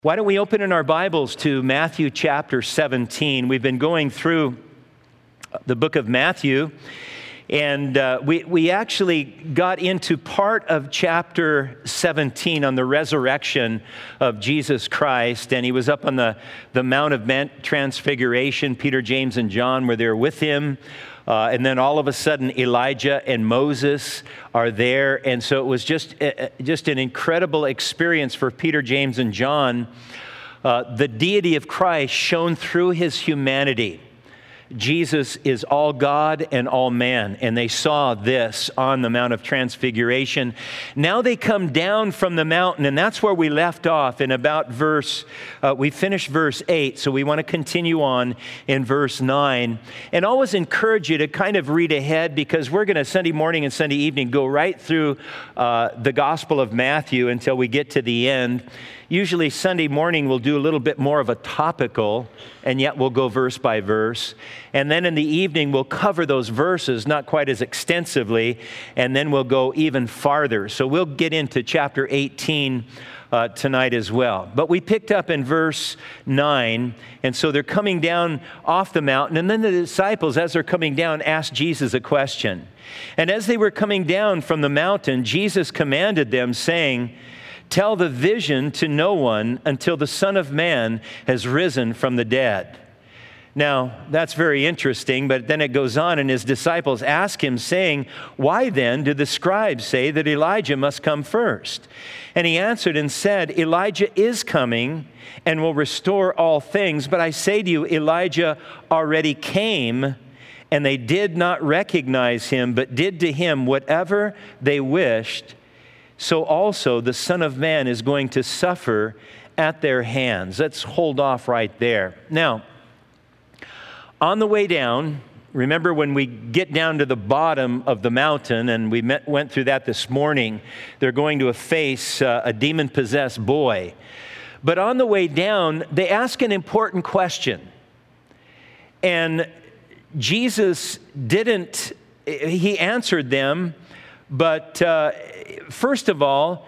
Why don't we open in our Bibles to Matthew chapter 17? We've been going through the book of Matthew, and we actually got into part of chapter 17 on the resurrection of Jesus Christ, and he was up on the Mount of Transfiguration. Peter, James, and John were there with him. And then all of a sudden, Elijah and Moses are there. And so it was just an incredible experience for Peter, James, and John. The deity of Christ shone through his humanity. Jesus is all God and all man, and they saw this on the Mount of Transfiguration. Now they come down from the mountain, and that's where we left off in about we finished verse 8, so we want to continue on in verse 9. And always encourage you to kind of read ahead, because we're going to Sunday morning and Sunday evening go right through the Gospel of Matthew until we get to the end. Usually Sunday morning we'll do a little bit more of a topical, and yet we'll go verse by verse. And then in the evening we'll cover those verses, not quite as extensively, and then we'll go even farther. So we'll get into chapter 18 tonight as well. But we picked up in verse 9, and so they're coming down off the mountain, and then the disciples, as they're coming down, asked Jesus a question. And as they were coming down from the mountain, Jesus commanded them, saying, "Tell the vision to no one until the Son of Man has risen from the dead." Now, that's very interesting, but then it goes on, and his disciples ask him, saying, "Why then do the scribes say that Elijah must come first?" And he answered and said, "Elijah is coming and will restore all things, but I say to you, Elijah already came, and they did not recognize him, but did to him whatever they wished. So also the Son of Man is going to suffer at their hands." Let's hold off right there. Now, on the way down, remember when we get down to the bottom of the mountain, and we went through that this morning, they're going to face a demon-possessed boy. But on the way down, they ask an important question. And Jesus he answered them, but first of all,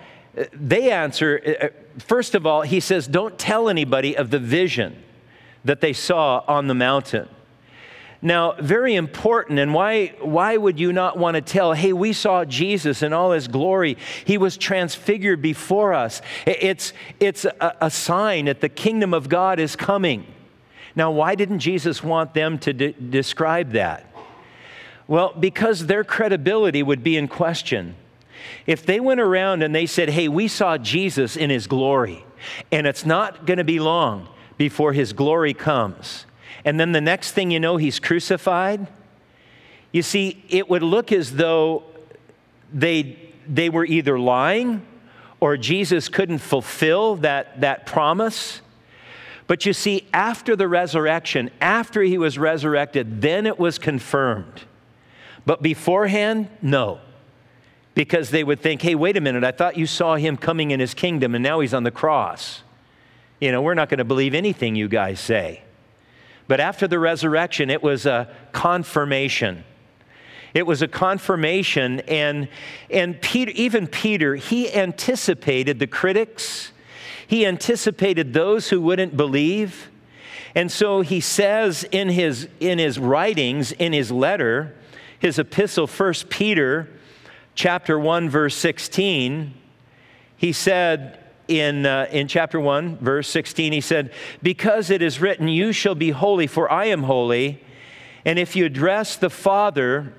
he says, don't tell anybody of the vision that they saw on the mountain. Now, very important, and why would you not want to tell, hey, we saw Jesus in all his glory. He was transfigured before us. It's a sign that the kingdom of God is coming. Now, why didn't Jesus want them to describe that? Well, because their credibility would be in question. If they went around and they said, hey, we saw Jesus in his glory, and it's not going to be long before his glory comes, and then the next thing you know, he's crucified, you see, it would look as though they were either lying or Jesus couldn't fulfill that promise. But you see, after the resurrection, after he was resurrected, then it was confirmed. But beforehand, no. Because they would think, hey, wait a minute, I thought you saw him coming in his kingdom and now he's on the cross. We're not going to believe anything you guys say. But after the resurrection, it was a confirmation. It was a confirmation, and Peter, he anticipated the critics. He anticipated those who wouldn't believe. And so he says in his writings, in his letter, his epistle, 1 Peter chapter 1, verse 16, he said in chapter 1, verse 16, he said, "Because it is written, you shall be holy, for I am holy. And if you address the Father,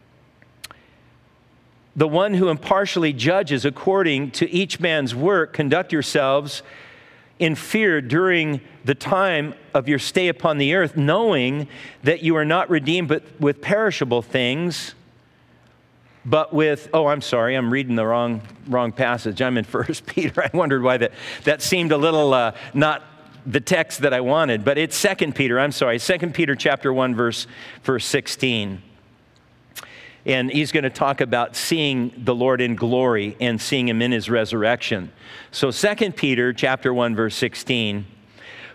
the one who impartially judges according to each man's work, conduct yourselves in fear during the time of your stay upon the earth, knowing that you are not redeemed with perishable things, but with," I'm reading the wrong passage. I'm in 1 Peter. I wondered why that seemed a little not the text that I wanted, but it's 2 Peter. 2 Peter chapter 1, verse 16. And he's going to talk about seeing the Lord in glory and seeing him in his resurrection. So 2 Peter chapter 1, verse 16.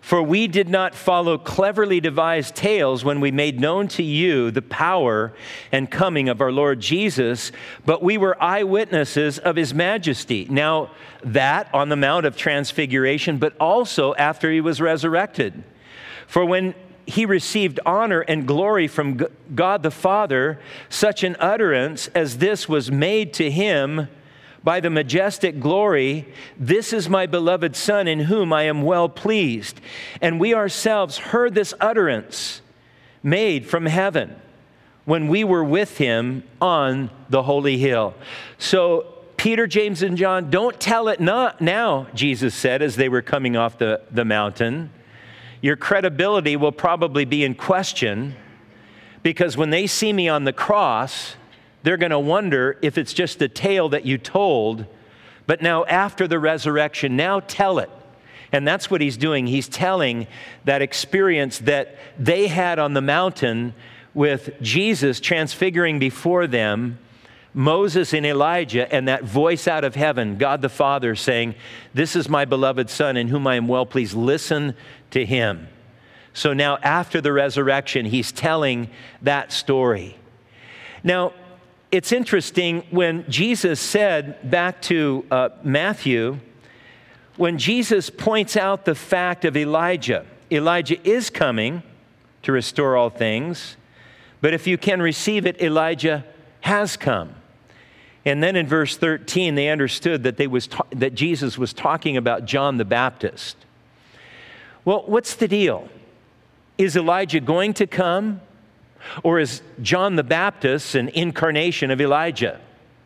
For we did not follow cleverly devised tales when we made known to you the power and coming of our Lord Jesus, but we were eyewitnesses of his majesty. Now that on the Mount of Transfiguration, but also after he was resurrected. For when he received honor and glory from God the Father, such an utterance as this was made to him by the majestic glory, "This is my beloved Son, in whom I am well pleased." And we ourselves heard this utterance made from heaven when we were with him on the holy hill. So Peter, James, and John, don't tell it not now, Jesus said as they were coming off the mountain. Your credibility will probably be in question, because when they see me on the cross, they're going to wonder if it's just a tale that you told, but now after the resurrection, now tell it. And that's what he's doing. He's telling that experience that they had on the mountain with Jesus transfiguring before them, Moses and Elijah, and that voice out of heaven, God the Father saying, "This is my beloved Son in whom I am well pleased. Listen to him." So now after the resurrection, he's telling that story. Now, it's interesting when Jesus said, back to Matthew, when Jesus points out the fact of Elijah. Elijah is coming to restore all things, but if you can receive it, Elijah has come. And then in verse 13, they understood that, that Jesus was talking about John the Baptist. Well, what's the deal? Is Elijah going to come? Or is John the Baptist an incarnation of Elijah?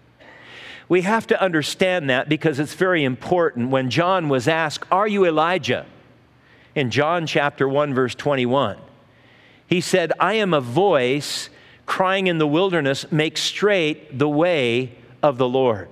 We have to understand that because it's very important. When John was asked, "Are you Elijah?" in John chapter 1, verse 21, he said, "I am a voice crying in the wilderness, make straight the way of the Lord."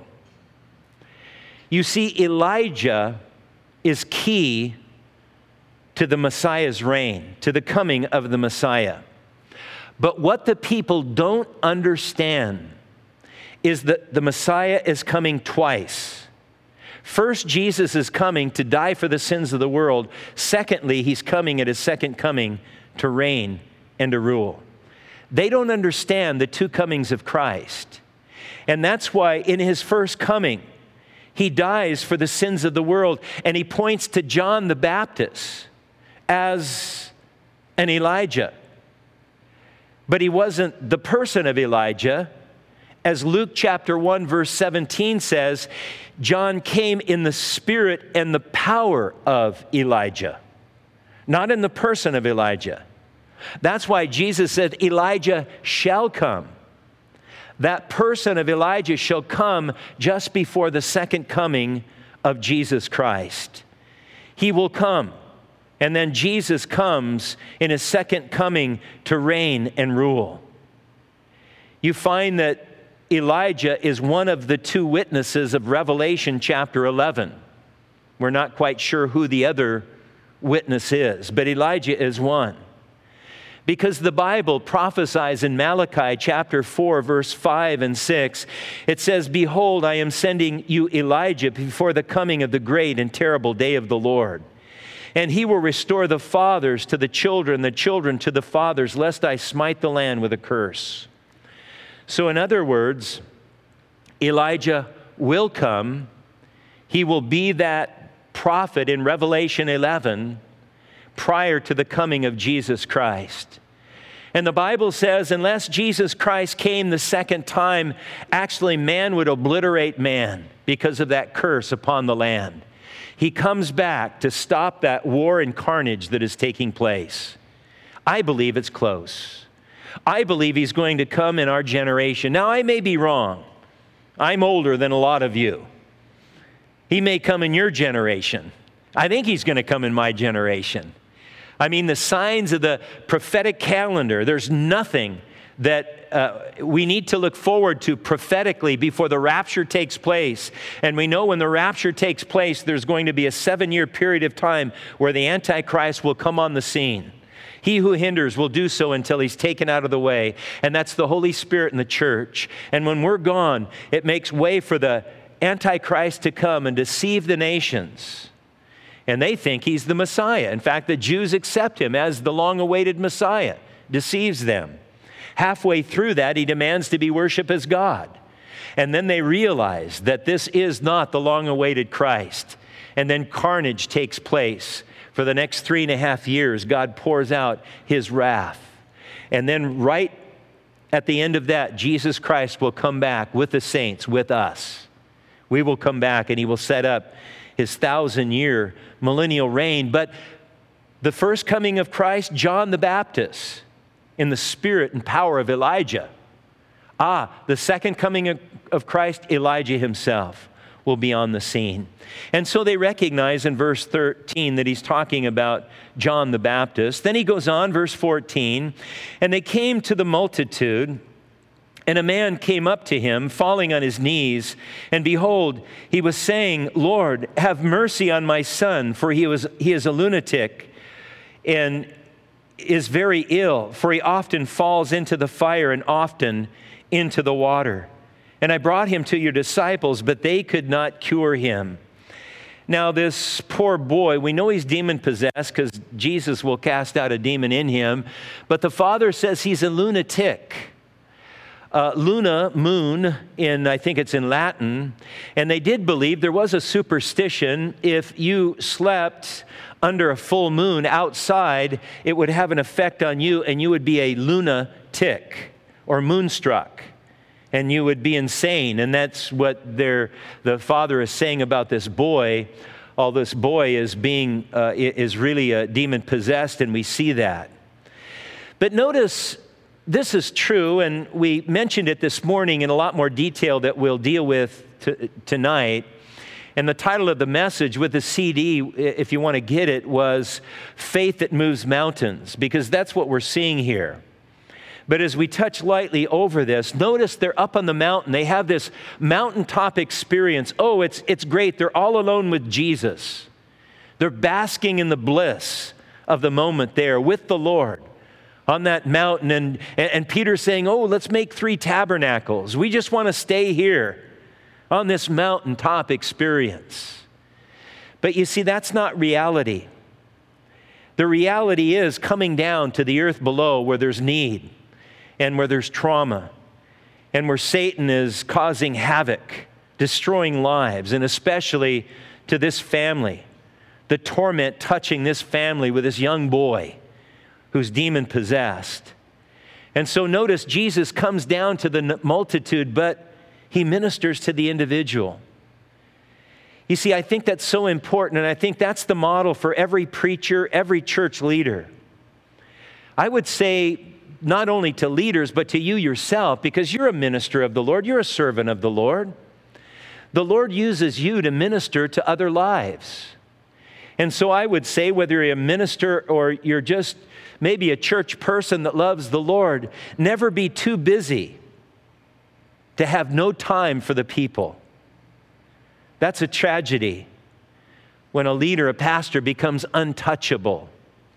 You see, Elijah is key to the Messiah's reign, to the coming of the Messiah. But what the people don't understand is that the Messiah is coming twice. First, Jesus is coming to die for the sins of the world. Secondly, he's coming at his second coming to reign and to rule. They don't understand the two comings of Christ. And that's why in his first coming, he dies for the sins of the world. And he points to John the Baptist as an Elijah. But he wasn't the person of Elijah. As Luke chapter 1, verse 17 says, John came in the spirit and the power of Elijah, not in the person of Elijah. That's why Jesus said, Elijah shall come. That person of Elijah shall come just before the second coming of Jesus Christ. He will come. And then Jesus comes in his second coming to reign and rule. You find that Elijah is one of the two witnesses of Revelation chapter 11. We're not quite sure who the other witness is, but Elijah is one. Because the Bible prophesies in Malachi chapter 4, verse 5 and 6, it says, "Behold, I am sending you Elijah before the coming of the great and terrible day of the Lord. And he will restore the fathers to the children to the fathers, lest I smite the land with a curse." So in other words, Elijah will come. He will be that prophet in Revelation 11 prior to the coming of Jesus Christ. And the Bible says, unless Jesus Christ came the second time, actually man would obliterate man because of that curse upon the land. He comes back to stop that war and carnage that is taking place. I believe it's close. I believe he's going to come in our generation. Now, I may be wrong. I'm older than a lot of you. He may come in your generation. I think he's going to come in my generation. I mean, the signs of the prophetic calendar, there's nothing that we need to look forward to prophetically before the rapture takes place. And we know when the rapture takes place, there's going to be a 7-year period of time where the Antichrist will come on the scene. He who hinders will do so until he's taken out of the way. And that's the Holy Spirit in the church. And when we're gone, it makes way for the Antichrist to come and deceive the nations. And they think he's the Messiah. In fact, the Jews accept him as the long-awaited Messiah. Deceives them. Halfway through that, he demands to be worshiped as God. And then they realize that this is not the long-awaited Christ. And then carnage takes place. For the next 3.5 years, God pours out his wrath. And then right at the end of that, Jesus Christ will come back with the saints, with us. We will come back and he will set up his 1,000-year millennial reign. But the first coming of Christ, John the Baptist, in the spirit and power of Elijah. The second coming of Christ, Elijah himself will be on the scene. And so they recognize in verse 13 that he's talking about John the Baptist. Then he goes on, verse 14, and they came to the multitude, and a man came up to him, falling on his knees, and behold, he was saying, Lord, have mercy on my son, for he is a lunatic, and is very ill, for he often falls into the fire and often into the water. And I brought him to your disciples, but they could not cure him. Now this poor boy, we know he's demon-possessed because Jesus will cast out a demon in him, but the father says he's a lunatic. Luna, moon, I think it's in Latin, and they did believe there was a superstition. If you slept under a full moon outside, it would have an effect on you, and you would be a lunatic or moonstruck, and you would be insane. And that's what the father is saying about this boy. All this boy is really demon-possessed, and we see that. But notice, this is true, and we mentioned it this morning in a lot more detail that we'll deal with tonight. And the title of the message with the CD, if you want to get it, was Faith That Moves Mountains, because that's what we're seeing here. But as we touch lightly over this, notice they're up on the mountain. They have this mountaintop experience. Oh, it's great. They're all alone with Jesus. They're basking in the bliss of the moment there with the Lord on that mountain. And Peter's saying, oh, let's make 3 tabernacles. We just want to stay here on this mountaintop experience. But you see, that's not reality. The reality is coming down to the earth below where there's need and where there's trauma and where Satan is causing havoc, destroying lives, and especially to this family. The torment touching this family with this young boy who's demon-possessed. And so notice Jesus comes down to the multitude, but he ministers to the individual. You see, I think that's so important, and I think that's the model for every preacher, every church leader. I would say not only to leaders, but to you yourself, because you're a minister of the Lord, you're a servant of the Lord. The Lord uses you to minister to other lives. And so I would say, whether you're a minister or you're just maybe a church person that loves the Lord, never be too busy to have no time for the people. That's a tragedy when a leader, a pastor, becomes untouchable.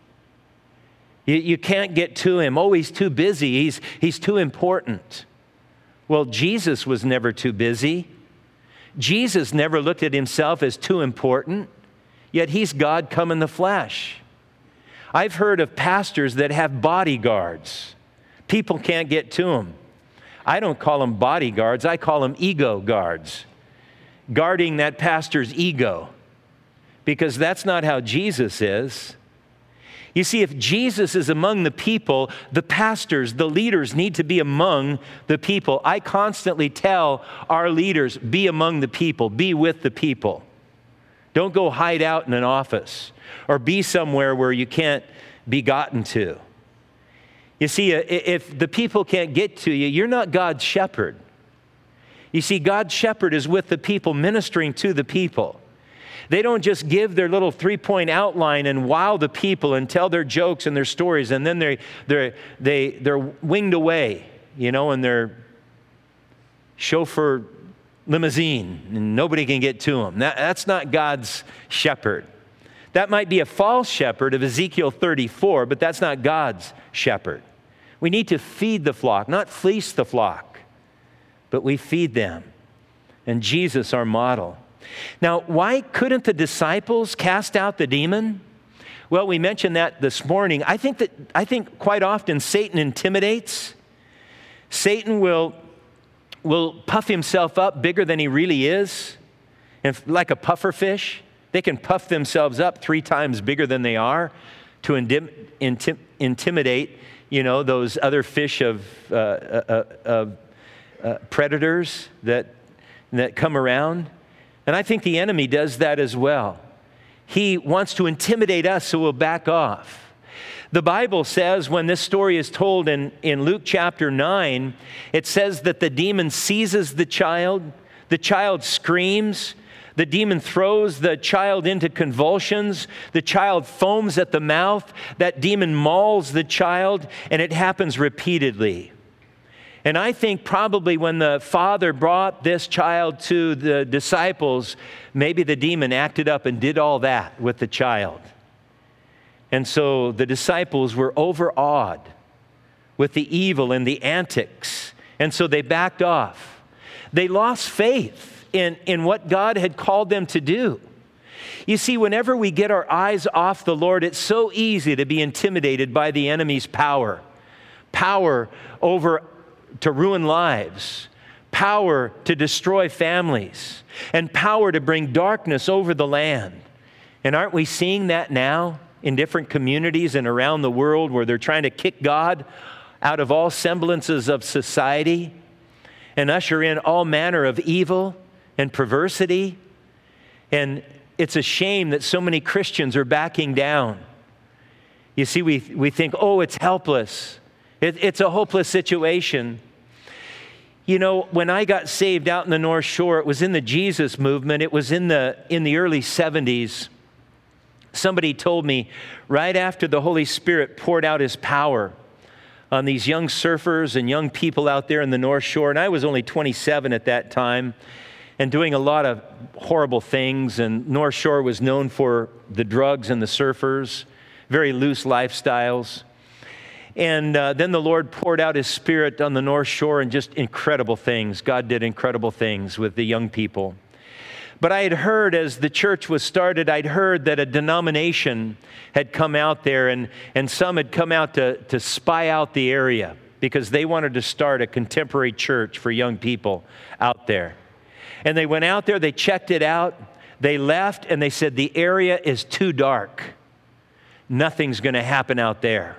You can't get to him. Oh, he's too busy. He's too important. Well, Jesus was never too busy. Jesus never looked at himself as too important, yet he's God come in the flesh. I've heard of pastors that have bodyguards. People can't get to them. I don't call them bodyguards. I call them ego guards, guarding that pastor's ego, because that's not how Jesus is. You see, if Jesus is among the people, the pastors, the leaders need to be among the people. I constantly tell our leaders, be among the people, be with the people. Don't go hide out in an office or be somewhere where you can't be gotten to. You see, if the people can't get to you, you're not God's shepherd. You see, God's shepherd is with the people, ministering to the people. They don't just give their little 3-point outline and wow the people and tell their jokes and their stories, and then they're winged away, in their chauffeur limousine, and nobody can get to them. That's not God's shepherd. That might be a false shepherd of Ezekiel 34, but that's not God's shepherd. We need to feed the flock, not fleece the flock, but we feed them. And Jesus, our model, Now, why couldn't the disciples cast out the demon? Well, we mentioned that this morning. I think quite often Satan intimidates. Satan will puff himself up bigger than he really is. And like a puffer fish, they can puff themselves up 3 times bigger than they are to intimidate, those other fish of predators that come around. And I think the enemy does that as well. He wants to intimidate us so we'll back off. The Bible says when this story is told in Luke chapter 9, it says that the demon seizes the child screams, the demon throws the child into convulsions, the child foams at the mouth, that demon mauls the child, and it happens repeatedly. And I think probably when the father brought this child to the disciples, maybe the demon acted up and did all that with the child. And so the disciples were overawed with the evil and the antics. And so they backed off. They lost faith in what God had called them to do. You see, whenever we get our eyes off the Lord, it's so easy to be intimidated by the enemy's power over to ruin lives, power to destroy families, and power to bring darkness over the land. And aren't we seeing that now in different communities and around the world where they're trying to kick God out of all semblances of society and usher in all manner of evil and perversity? And it's a shame that so many Christians are backing down. You see, we think, oh, it's helpless. It's a hopeless situation. When I got saved out in the North Shore, it was in the Jesus movement. It was in the early 70s. Somebody told me right after the Holy Spirit poured out His power on these young surfers and young people out there in the North Shore, and I was only 27 at that time and doing a lot of horrible things, and North Shore was known for the drugs and the surfers, very loose lifestyles. And then the Lord poured out His Spirit on the North Shore and just incredible things. God did incredible things with the young people. But I had heard as the church was started, I'd heard that a denomination had come out there and some had come out to spy out the area because they wanted to start a contemporary church for young people out there. And they went out there, they checked it out, they left, and they said, the area is too dark. Nothing's going to happen out there.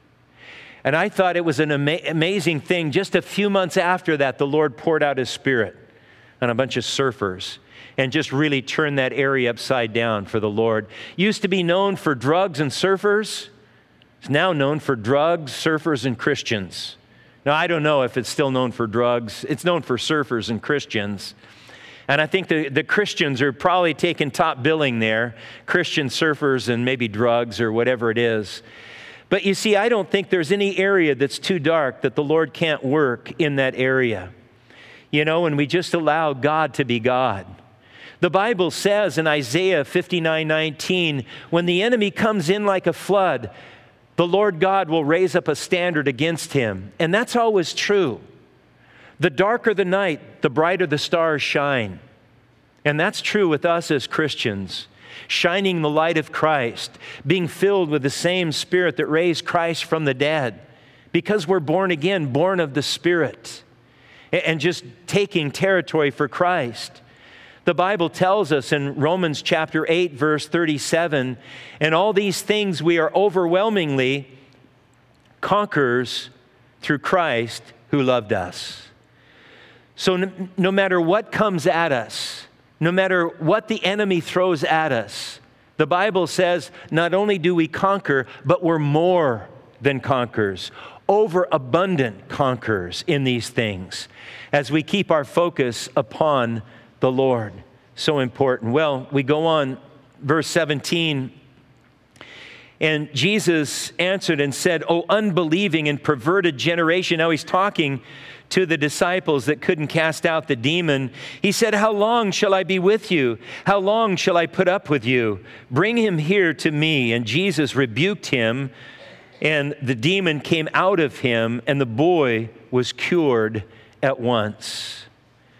And I thought it was an amazing thing. Just a few months after that, the Lord poured out His Spirit on a bunch of surfers and just really turned that area upside down for the Lord. Used to be known for drugs and surfers. It's now known for drugs, surfers, and Christians. Now, I don't know if it's still known for drugs. It's known for surfers and Christians. And I think the Christians are probably taking top billing there. Christian surfers and maybe drugs or whatever it is. But you see, I don't think there's any area that's too dark that the Lord can't work in that area. And we just allow God to be God. The Bible says in Isaiah 59:19, when the enemy comes in like a flood, the Lord God will raise up a standard against him. And that's always true. The darker the night, the brighter the stars shine. And that's true with us as Christians. Shining the light of Christ, being filled with the same Spirit that raised Christ from the dead, because we're born again, born of the Spirit, and just taking territory for Christ. The Bible tells us in Romans chapter 8, verse 37, and all these things we are overwhelmingly conquerors through Christ who loved us. So no matter what comes at us, no matter what the enemy throws at us, the Bible says not only do we conquer, but we're more than conquerors, overabundant conquerors in these things, as we keep our focus upon the Lord. So important. Well, we go on, verse 17. And Jesus answered and said, "O unbelieving and perverted generation." Now He's talking to the disciples that couldn't cast out the demon. He said, "How long shall I be with you? How long shall I put up with you? Bring him here to me." And Jesus rebuked him, and the demon came out of him, and the boy was cured at once.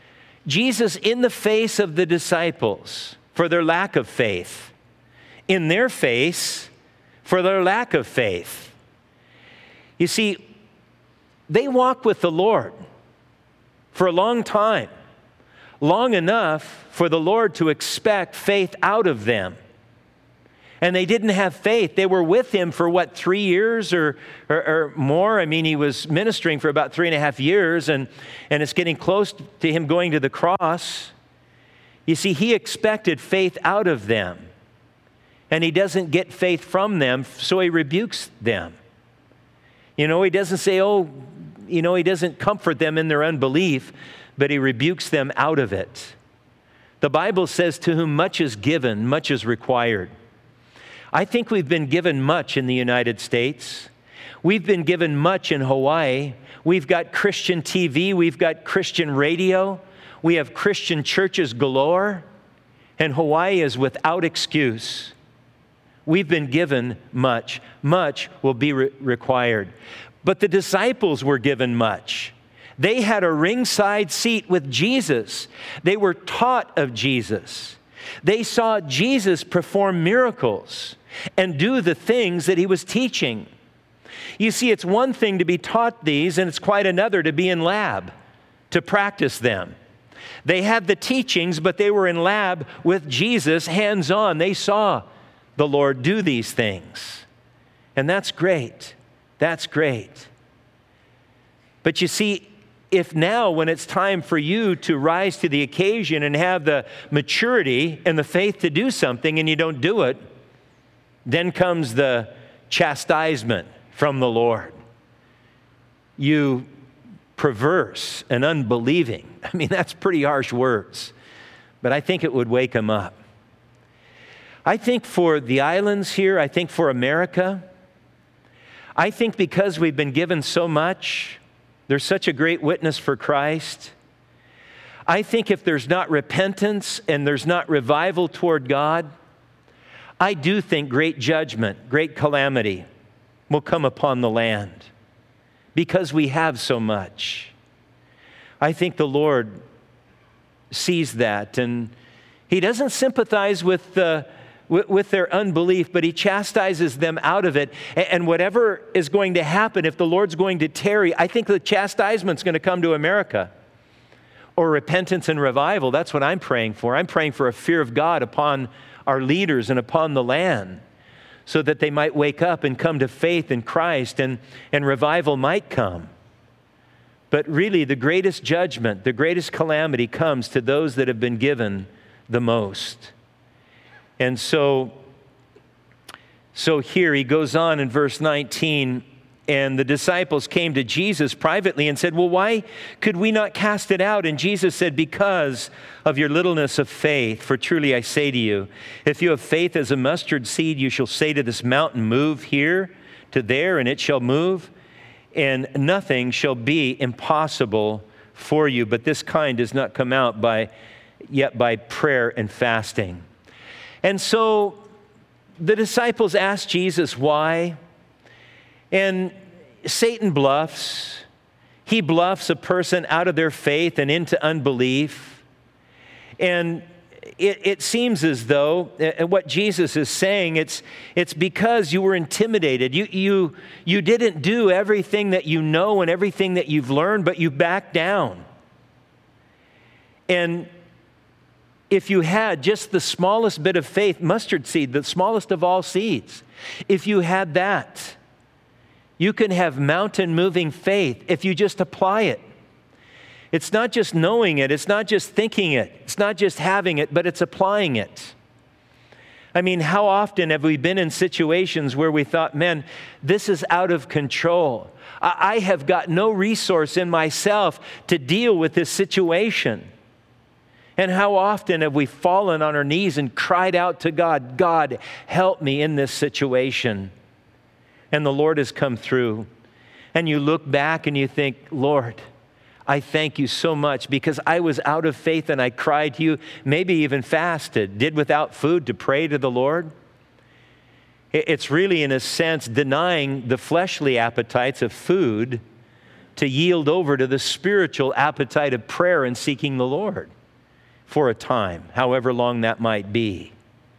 Jesus in the face of the disciples for their lack of faith, in their face for their lack of faith. You see, they walk with the Lord for a long time, long enough for the Lord to expect faith out of them. And they didn't have faith. They were with him for 3 years or more? I mean, he was ministering for about 3.5 years, and it's getting close to him going to the cross. You see, he expected faith out of them, and he doesn't get faith from them, so he rebukes them. He doesn't say, he doesn't comfort them in their unbelief, but he rebukes them out of it. The Bible says, to whom much is given, much is required. I think we've been given much in the United States. We've been given much in Hawaii. We've got Christian TV. We've got Christian radio. We have Christian churches galore. And Hawaii is without excuse. We've been given much. Much will be required. But the disciples were given much. They had a ringside seat with Jesus. They were taught of Jesus. They saw Jesus perform miracles and do the things that he was teaching. You see, it's one thing to be taught these, and it's quite another to be in lab, to practice them. They had the teachings, but they were in lab with Jesus, hands-on. They saw the Lord do these things. And that's great. That's great. But you see, if now, when it's time for you to rise to the occasion and have the maturity and the faith to do something and you don't do it, then comes the chastisement from the Lord. You perverse and unbelieving. I mean, that's pretty harsh words, but I think it would wake them up. I think for the islands here, I think for America, I think because we've been given so much, there's such a great witness for Christ. I think if there's not repentance and there's not revival toward God, I do think great judgment, great calamity will come upon the land because we have so much. I think the Lord sees that, and he doesn't sympathize with their unbelief, but he chastises them out of it. And whatever is going to happen, if the Lord's going to tarry, I think the chastisement's going to come to America. Or repentance and revival. That's what I'm praying for. I'm praying for a fear of God upon our leaders and upon the land, so that they might wake up and come to faith in Christ, and revival might come. But really, the greatest judgment, the greatest calamity comes to those that have been given the most. And so here he goes on in verse 19, and the disciples came to Jesus privately and said, well, why could we not cast it out? And Jesus said, because of your littleness of faith. For truly I say to you, if you have faith as a mustard seed, you shall say to this mountain, move here to there, and it shall move, and nothing shall be impossible for you. But this kind does not come out yet by prayer and fasting. And so the disciples asked Jesus why, and Satan bluffs. He bluffs a person out of their faith and into unbelief. And it seems as though, what Jesus is saying, it's because you were intimidated. You didn't do everything that you know and everything that you've learned, but you backed down. And if you had just the smallest bit of faith, mustard seed, the smallest of all seeds, if you had that, you can have mountain-moving faith if you just apply it. It's not just knowing it, it's not just thinking it, it's not just having it, but it's applying it. I mean, how often have we been in situations where we thought, man, this is out of control. I have got no resource in myself to deal with this situation. And how often have we fallen on our knees and cried out to God, God, help me in this situation. And the Lord has come through. And you look back and you think, Lord, I thank you so much because I was out of faith and I cried to you, maybe even fasted, did without food to pray to the Lord. It's really, in a sense, denying the fleshly appetites of food to yield over to the spiritual appetite of prayer and seeking the Lord. for a time, however long that might be.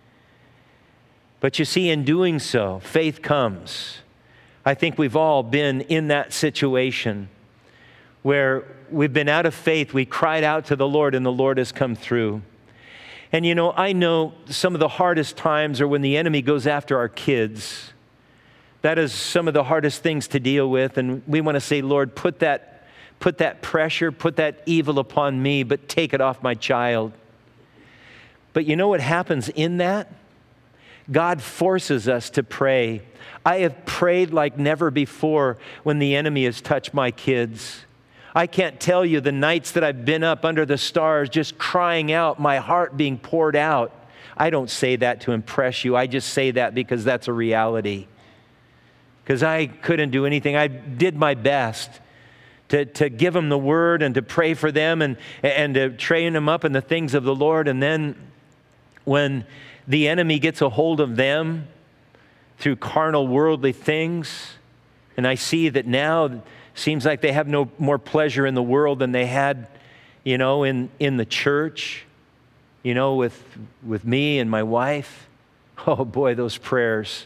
But you see, in doing so, faith comes. I think we've all been in that situation where we've been out of faith. We cried out to the Lord and the Lord has come through. And you know, I know some of the hardest times are when the enemy goes after our kids. That is some of the hardest things to deal with. And we want to say, Lord, put that pressure, put that evil upon me, but take it off my child. But you know what happens in that? God forces us to pray. I have prayed like never before when the enemy has touched my kids. I can't tell you the nights that I've been up under the stars just crying out, my heart being poured out. I don't say that to impress you. I just say that because that's a reality. Because I couldn't do anything. I did my best to give them the word and to pray for them and to train them up in the things of the Lord. And then when the enemy gets a hold of them through carnal, worldly things, and I see that now it seems like they have no more pleasure in the world than they had, you know, in the church, you know, with me and my wife. Oh boy, those prayers.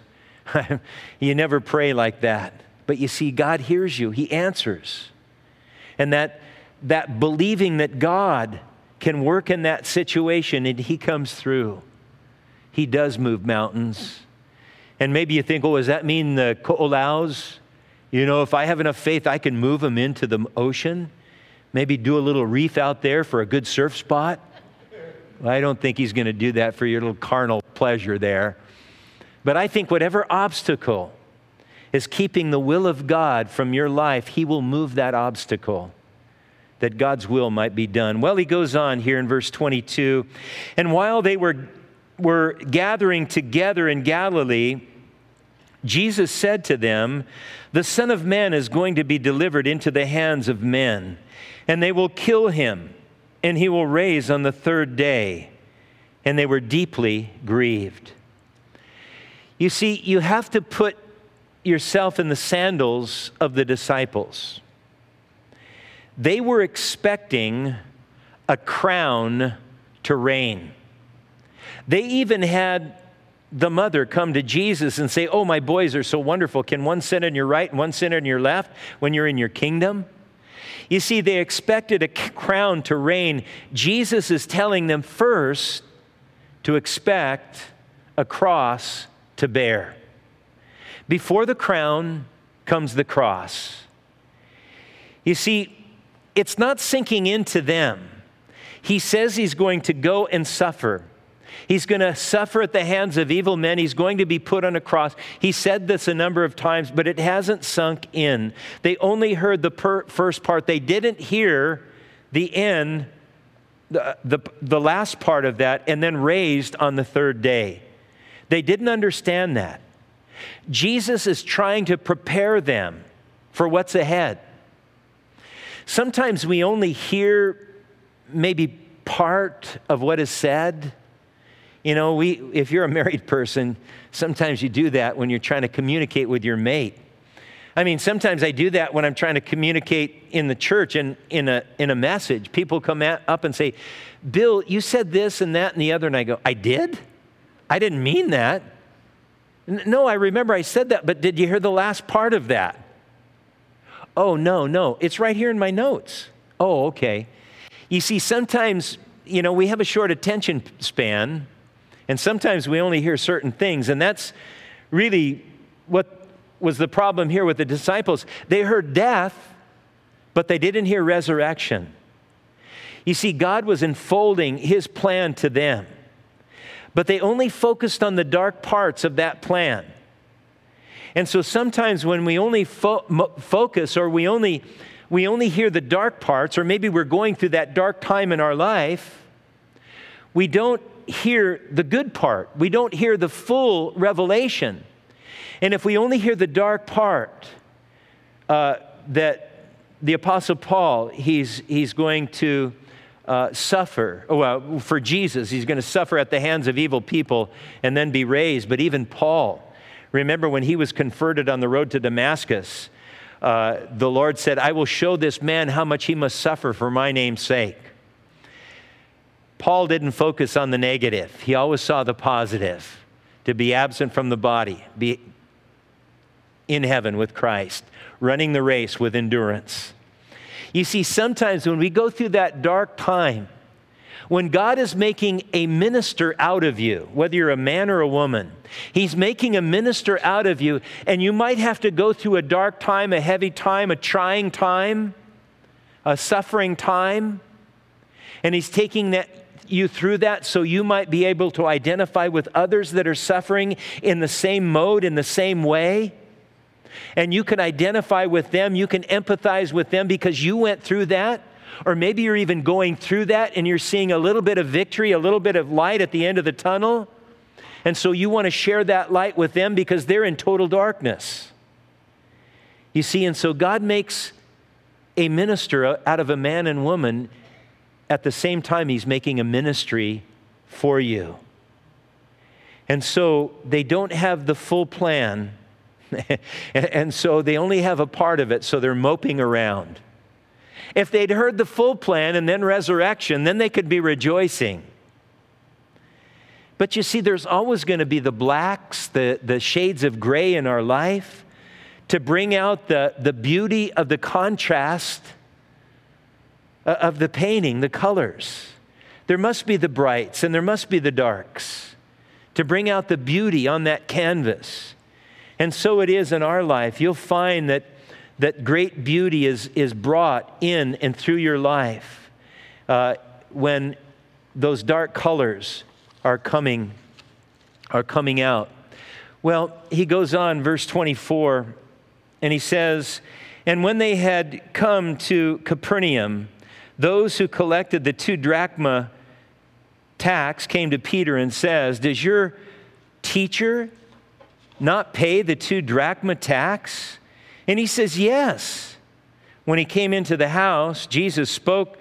You never pray like that. But you see, God hears you. He answers. And that believing that God can work in that situation and He comes through. He does move mountains. And maybe you think, oh, does that mean the ko'olaus? You know, if I have enough faith, I can move them into the ocean. Maybe do a little reef out there for a good surf spot. Well, I don't think He's going to do that for your little carnal pleasure there. But I think whatever obstacle is keeping the will of God from your life, He will move that obstacle, that God's will might be done. Well, He goes on here in verse 22. And while they were gathering together in Galilee, Jesus said to them, "The Son of Man is going to be delivered into the hands of men, and they will kill Him, and He will rise on the third day." And they were deeply grieved. You see, you have to put yourself in the sandals of the disciples. They were expecting a crown to reign. They even had the mother come to Jesus and say, "Oh, my boys are so wonderful. Can one sit on your right and one sit on your left when you're in your kingdom?" You see, they expected a crown to reign. Jesus is telling them first to expect a cross to bear. Before the crown comes the cross. You see, it's not sinking into them. He says He's going to go and suffer. He's going to suffer at the hands of evil men. He's going to be put on a cross. He said this a number of times, but it hasn't sunk in. They only heard the first part. They didn't hear the end, the last part of that, and then raised on the third day. They didn't understand that. Jesus is trying to prepare them for what's ahead. Sometimes we only hear maybe part of what is said. You know, if you're a married person, sometimes you do that when you're trying to communicate with your mate. I mean, sometimes I do that when I'm trying to communicate in the church and in a message. People come up and say, "Bill, you said this and that and the other," and I go, "I did? I didn't mean that." "No, I remember I said that, but did you hear the last part of that?" "Oh, no, it's right here in my notes." "Oh, okay." You see, sometimes, you know, we have a short attention span, and sometimes we only hear certain things, and that's really what was the problem here with the disciples. They heard death, but they didn't hear resurrection. You see, God was unfolding His plan to them, but they only focused on the dark parts of that plan. And so sometimes when we only focus, or we only hear the dark parts, or maybe we're going through that dark time in our life, we don't hear the good part. We don't hear the full revelation. And if we only hear the dark part, that the Apostle Paul, he's going to suffer. Well, for Jesus, He's going to suffer at the hands of evil people and then be raised. But even Paul, remember when he was converted on the road to Damascus, the Lord said, "I will show this man how much he must suffer for my name's sake." Paul didn't focus on the negative. He always saw the positive. To be absent from the body, be in heaven with Christ, running the race with endurance. You see, sometimes when we go through that dark time, when God is making a minister out of you, whether you're a man or a woman, He's making a minister out of you, and you might have to go through a dark time, a heavy time, a trying time, a suffering time, and He's taking you through that so you might be able to identify with others that are suffering in the same mode, in the same way. And you can identify with them, you can empathize with them because you went through that. Or maybe you're even going through that and you're seeing a little bit of victory, a little bit of light at the end of the tunnel. And so you want to share that light with them because they're in total darkness. You see, and so God makes a minister out of a man and woman. At the same time, He's making a ministry for you. And so they don't have the full plan. And so they only have a part of it, so they're moping around. If they'd heard the full plan and then resurrection, then they could be rejoicing. But you see, there's always going to be the blacks, the shades of gray in our life to bring out the beauty of the contrast of the painting, the colors. There must be the brights and there must be the darks to bring out the beauty on that canvas. And so it is in our life. You'll find that great beauty is brought in and through your life when those dark colors are coming out. Well, he goes on, verse 24, and he says, "And when they had come to Capernaum, those who collected the 2 drachma tax came to Peter and says, 'Does your teacher not pay the 2 drachma tax?' And he says, 'Yes.' When he came into the house, Jesus spoke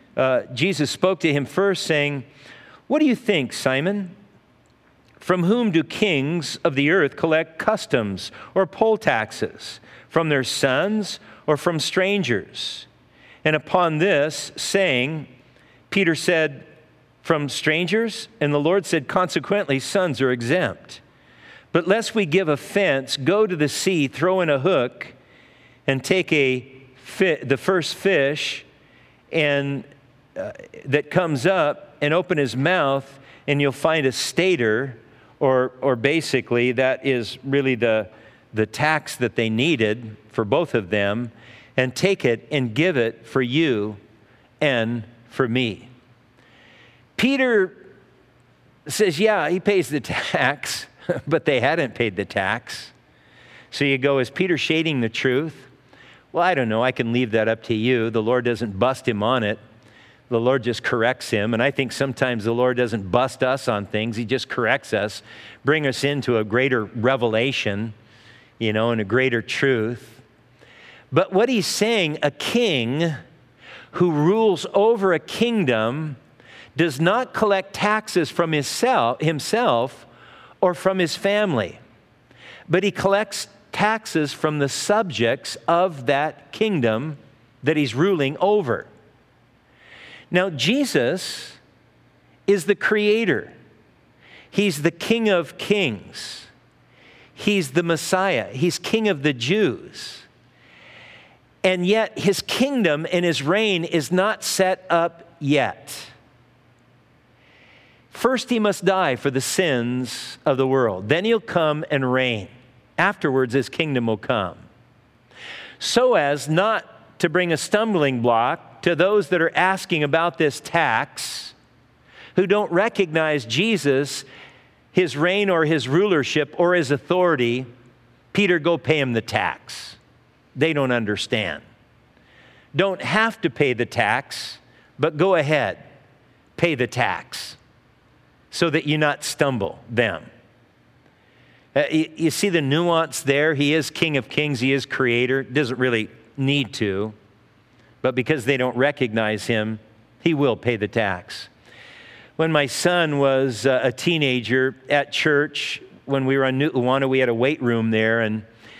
to him first, saying, 'What do you think, Simon? From whom do kings of the earth collect customs or poll taxes? From their sons or from strangers?' And upon this saying, Peter said, 'From strangers?' And the Lord said, 'Consequently, sons are exempt. But lest we give offense, go to the sea, throw in a hook, and take the first fish and that comes up, and open his mouth, and you'll find a stater,'" or basically that is really the tax that they needed for both of them, "and take it and give it for you and for me." Peter says, yeah, he pays the tax, but they hadn't paid the tax. So you go, is Peter shading the truth? Well, I don't know. I can leave that up to you. The Lord doesn't bust him on it. The Lord just corrects him. And I think sometimes the Lord doesn't bust us on things. He just corrects us, bring us into a greater revelation, and a greater truth. But what he's saying, a king who rules over a kingdom does not collect taxes from himself or from his family, but he collects taxes from the subjects of that kingdom that he's ruling over. Now, Jesus is the creator. He's the King of Kings. He's the Messiah. He's King of the Jews. And yet his kingdom and his reign is not set up yet. First, he must die for the sins of the world. Then he'll come and reign. Afterwards, his kingdom will come. So as not to bring a stumbling block to those that are asking about this tax, who don't recognize Jesus, his reign or his rulership or his authority, Peter, go pay him the tax. They don't understand. Don't have to pay the tax, but go ahead, pay the tax so that you not stumble them. You see the nuance there? He is King of Kings. He is creator. Doesn't really need to. But because they don't recognize him, he will pay the tax. When my son was a teenager at church, when we were on New Luana, we had a weight room there.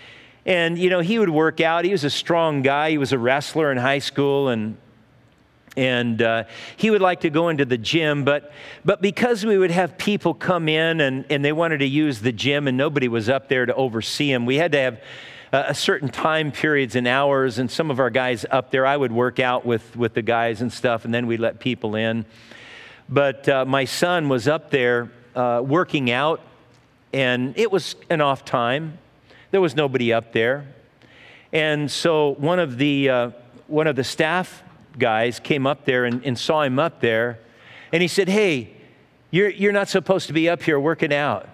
And he would work out. He was a strong guy. He was a wrestler in high school. And And he would like to go into the gym, but because we would have people come in and they wanted to use the gym and nobody was up there to oversee them, we had to have a certain time periods and hours, and some of our guys up there, I would work out with the guys and stuff, and then we'd let people in. But my son was up there working out, and it was an off time. There was nobody up there. And so one of the staff guys came up there and saw him up there, and he said, "Hey, you're not supposed to be up here working out."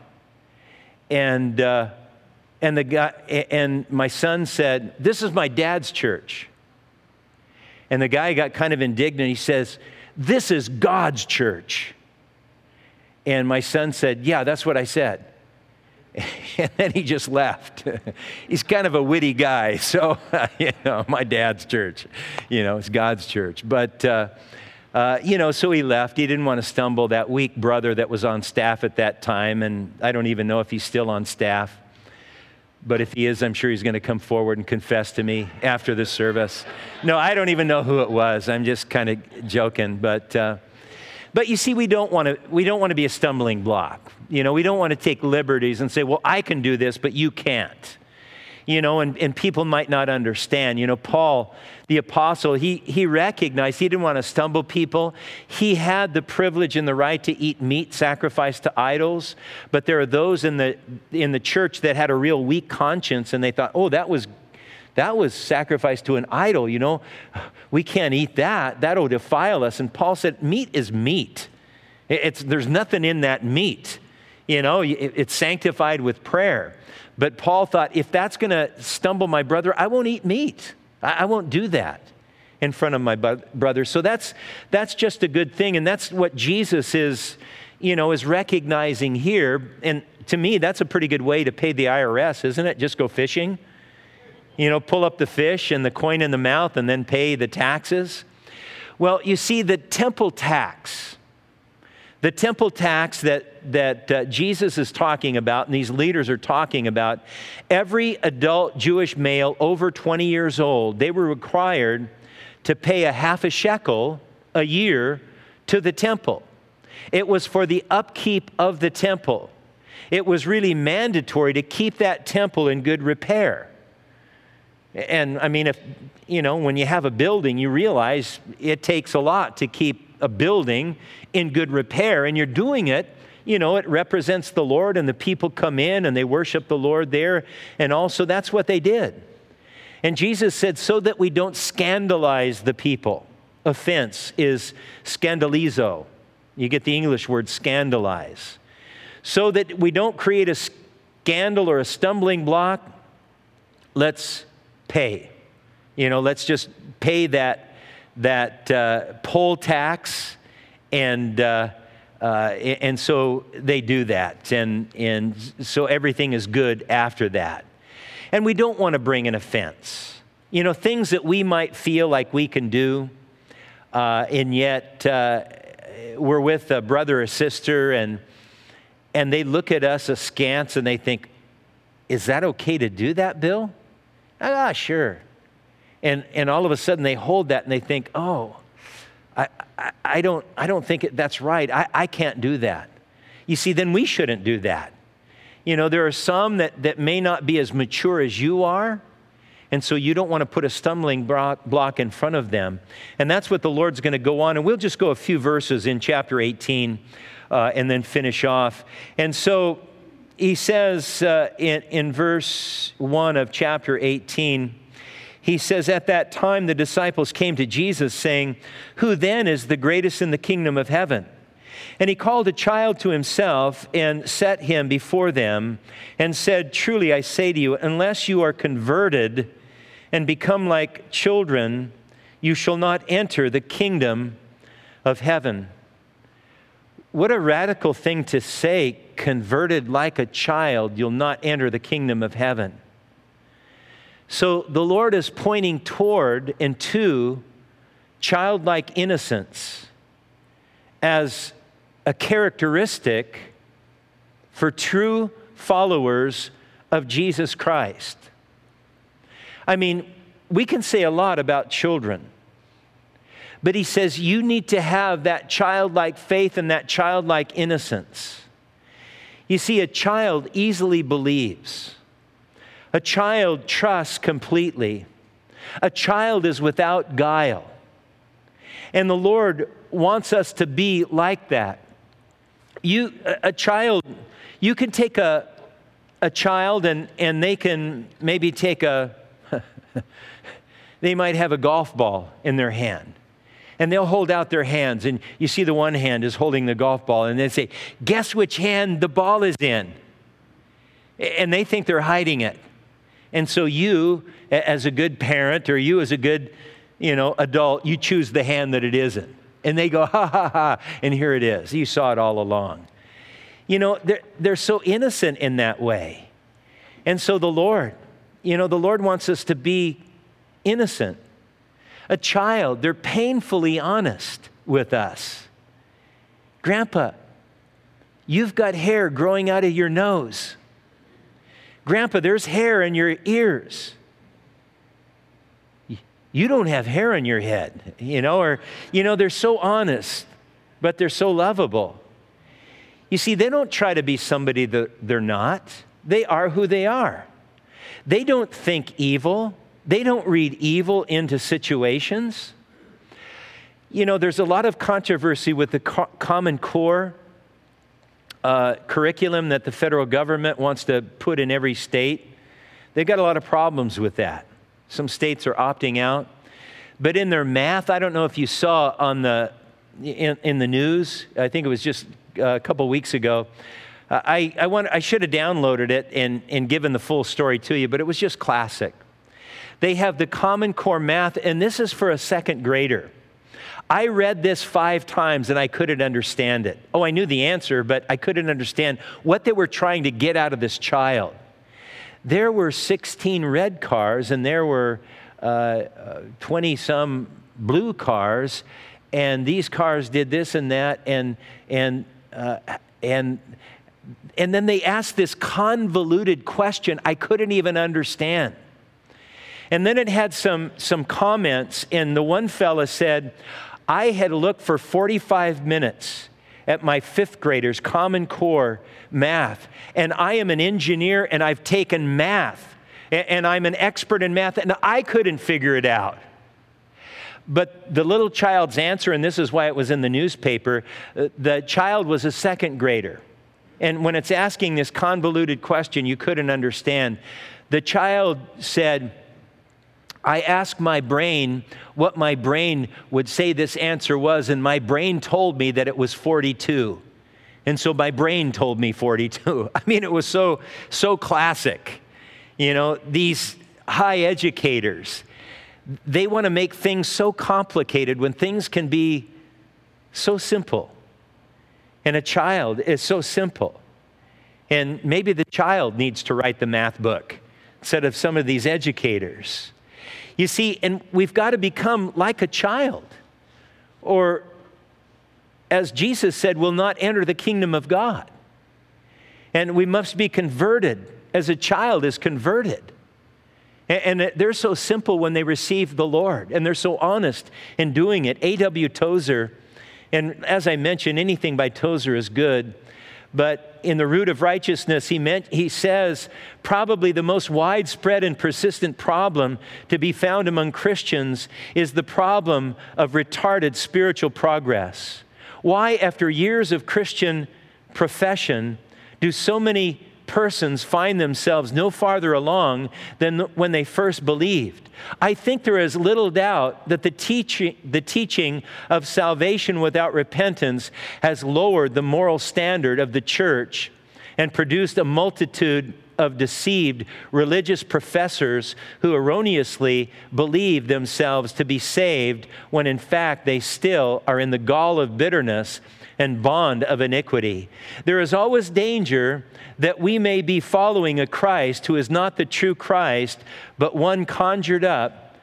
And the guy and my son said, "This is my dad's church." And the guy got kind of indignant. He says, "This is God's church." And my son said, "Yeah, that's what I said." And then he just left. He's kind of a witty guy. So, my dad's church, it's God's church. But, so he left. He didn't want to stumble that weak brother that was on staff at that time. And I don't even know if he's still on staff. But if he is, I'm sure he's going to come forward and confess to me after this service. No, I don't even know who it was. I'm just kind of joking. But you see, we don't want to be a stumbling block. We don't want to take liberties and say, well, I can do this, but you can't. And people might not understand. Paul, the apostle, he recognized he didn't want to stumble people. He had the privilege and the right to eat meat sacrificed to idols. But there are those in the church that had a real weak conscience, and they thought, oh, that was sacrificed to an idol, we can't eat that. That'll defile us. And Paul said, meat is meat. There's nothing in that meat. It's sanctified with prayer. But Paul thought, if that's going to stumble my brother, I won't eat meat. I won't do that in front of my brother. So that's just a good thing. And that's what Jesus is recognizing here. And to me, that's a pretty good way to pay the IRS, isn't it? Just go fishing. Pull up the fish and the coin in the mouth and then pay the taxes. Well, you see, the temple tax that Jesus is talking about and these leaders are talking about, every adult Jewish male over 20 years old, they were required to pay a half a shekel a year to the temple. It was for the upkeep of the temple. It was really mandatory to keep that temple in good repair. And I mean, when you have a building, you realize it takes a lot to keep a building in good repair, and you're doing it, it represents the Lord, and the people come in and they worship the Lord there, and also that's what they did. And Jesus said, so that we don't scandalize the people. Offense is scandalizo. You get the English word scandalize. So that we don't create a scandal or a stumbling block, let's pay. Let's just pay that poll tax, and so they do that, and so everything is good after that. And we don't want to bring an offense. Things that we might feel like we can do, and yet we're with a brother or sister, and they look at us askance, and they think, "Is that okay to do that, Bill?" "Ah, sure." And all of a sudden they hold that and they think, "Oh, I don't think that's right. I can't do that." You see, then we shouldn't do that. There are some that may not be as mature as you are, and so you don't want to put a stumbling block in front of them. And that's what the Lord's going to go on. And we'll just go a few verses in chapter 18 and then finish off. And so he says in verse 1 of chapter 18, he says, at that time the disciples came to Jesus saying, "Who then is the greatest in the kingdom of heaven?" And he called a child to himself and set him before them and said, "Truly I say to you, unless you are converted and become like children, you shall not enter the kingdom of heaven." What a radical thing to say, converted like a child, you'll not enter the kingdom of heaven. So the Lord is pointing toward and to childlike innocence as a characteristic for true followers of Jesus Christ. I mean, we can say a lot about children, But he says you need to have that childlike faith and that childlike innocence. You see, a child easily believes. A child trusts completely. A child is without guile. And the Lord wants us to be like that. You can take a child and they can maybe take they might have a golf ball in their hand. And they'll hold out their hands, and you see the one hand is holding the golf ball, and they say, guess which hand the ball is in? And they think they're hiding it. And so you, as a good parent, or you as a good, adult, you choose the hand that it isn't. And they go, ha, ha, ha, and here it is. You saw it all along. They're so innocent in that way. And so the Lord wants us to be innocent. A child, they're painfully honest with us. Grandpa, you've got hair growing out of your nose. Grandpa, there's hair in your ears. You don't have hair in your head, they're so honest, but they're so lovable. You see, they don't try to be somebody that they're not. They are who they are. They don't think evil. They don't read evil into situations. There's a lot of controversy with the Common Core curriculum that the federal government wants to put in every state. They've got a lot of problems with that. Some states are opting out. But in their math, I don't know if you saw in the news, I think it was just a couple weeks ago, I should have downloaded it and given the full story to you, but it was just classic. They have the Common Core math, and this is for a second grader. I read this 5 times and I couldn't understand it. Oh, I knew the answer, but I couldn't understand what they were trying to get out of this child. There were 16 red cars and there were 20-some blue cars, and these cars did this and that, and then they asked this convoluted question I couldn't even understand. And then it had some comments, and the one fella said, I had looked for 45 minutes at my 5th graders' Common Core math, and I am an engineer, and I've taken math, and I'm an expert in math, and I couldn't figure it out. But the little child's answer, and this is why it was in the newspaper, the child was a 2nd grader. And when it's asking this convoluted question you couldn't understand, the child said, I asked my brain what my brain would say this answer was, and my brain told me that it was 42. And so my brain told me 42. I mean, it was so classic. These high educators, they want to make things so complicated when things can be so simple. And a child is so simple. And maybe the child needs to write the math book instead of some of these educators. You see, and we've got to become like a child, or as Jesus said, will not enter the kingdom of God. And we must be converted as a child is converted. And they're so simple when they receive the Lord, and they're so honest in doing it. A.W. Tozer, and as I mentioned, anything by Tozer is good, but in The Root of Righteousness, he says probably the most widespread and persistent problem to be found among Christians is the problem of retarded spiritual progress. Why, after years of Christian profession, do so many persons find themselves no farther along than when they first believed? I think there is little doubt that the teaching of salvation without repentance has lowered the moral standard of the church and produced a multitude of deceived religious professors who erroneously believe themselves to be saved when in fact they still are in the gall of bitterness and bond of iniquity. There is always danger that we may be following a Christ who is not the true Christ, but one conjured up